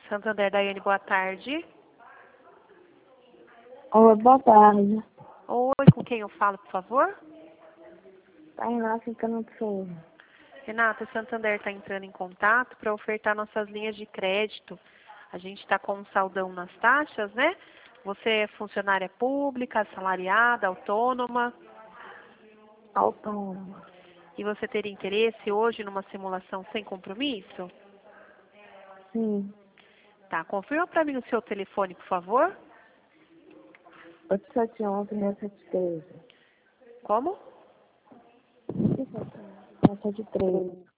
Santander, Daiane, boa tarde. Oi, boa tarde. Oi, com quem eu falo, por favor? Tá Renata Cano de Souza. Renata, o Santander está entrando em contato para ofertar nossas linhas de crédito. A gente está com um saldão nas taxas, né? Você é funcionária pública, assalariada, autônoma, Autônoma. e você teria interesse hoje numa simulação sem compromisso? Sim. Tá, confirma para mim o seu telefone, por favor. 8711-673. Como? 773.